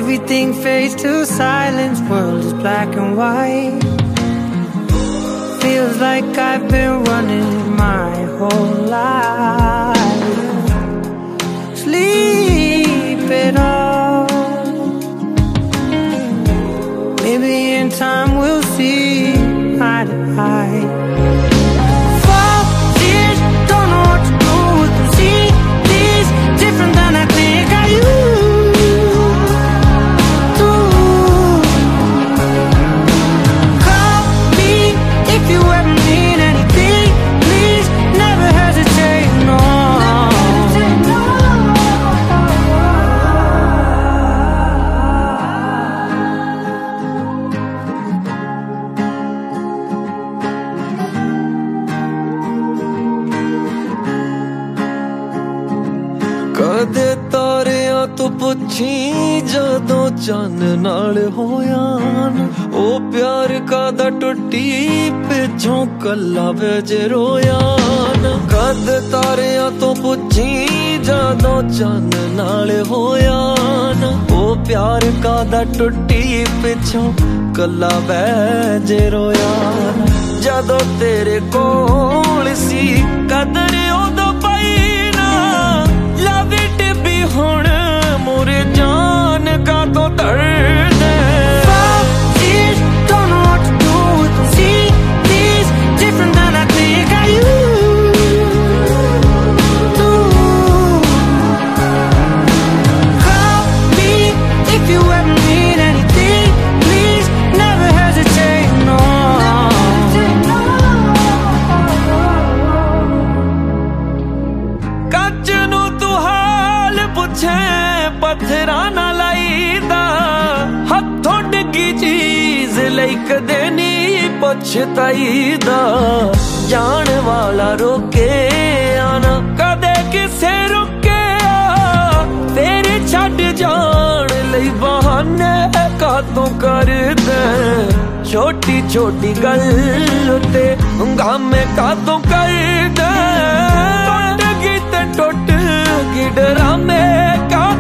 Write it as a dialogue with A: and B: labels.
A: everything fades to silence. World is black and white. Feels like I've been running my whole life. Sleep it off. Maybe in time we'll see eye to eye. 4 years, don't know what to do with them. See, these different than I think I used to. Call me if you ever need anything. Please never hesitate, no.
B: ਕਦੇ ਤਾਰਿਆਂ ਤੋਂ ਪੁੱਛੀ ਜਦੋਂ ਚੰਨ ਨਾਲ ਹੋਇਆ ਨਾ, ਉਹ ਪਿਆਰ ਕਾਦਾ ਟੁੱਟੀ ਪਿੱਛੋਂ ਕੱਲਾ ਵੇਜ ਰੋਇਆ ਨਾ। ਕਦੇ ਤਾਰਿਆਂ ਤੋਂ ਪੁੱਛੀ ਜਦੋਂ ਚੰਨ ਨਾਲ ਹੋਇਆ ਨਾ, ਉਹ ਪਿਆਰ ਕਾਦਾ ਟੁੱਟੀ ਪਿੱਛੋਂ ਕੱਲਾ ਵੇਜ ਰੋਇਆ ਨਾ। ਜਦੋਂ ਤੇਰੇ ਕੋਲ ਸੀ ਕਦਰ ਉਦੋਂ ਪਈ ਨਾ, ਲਵ ਇਟ ਵੀ ਹੁਣ ਮੋਰੇ ਜਾਨ ਕਾ ਤੋਂ ਦਰਦ।
A: 5 years, don't know what to do with them. See, these different than I think I used to. Call me if you ever need anything. Please never hesitate, no.
B: ਕੱਚ ਨੂੰ ਤੂੰ ਹਾਲ ਪੁੱਛੇ ਪੱਥਰਾਂ ਨਾਲ ਲਾਈਦਾ, ਹੱਥੋਂ ਡਿੱਗੀ ਚੀਜ਼ ਲਈ ਕਦੇ ਨਹੀਂ ਪਛਤਾਈਦਾ। ਜਾਣ ਵਾਲਾ ਰੋਕੇ ਆਣਾ ਕਦੇ ਕਿਸੇ ਰੁਕਿਆ, ਤੇਰੇ ਛੱਡ ਜਾਣ ਲਈ ਬਹਾਨੇ ਕਾਤੋਂ ਕਰਦਾ। ਛੋਟੀ ਛੋਟੀ ਗੱਲ ਉੱਤੇ ਹੰਗਾਮੇ ਕਾਤੋਂ ਕਰਦਾ। ਟੁੱਟ ਗਈ ਤੇ ਟੁੱਟ ਗਈ ਡਰਾਮੇ ਕਾ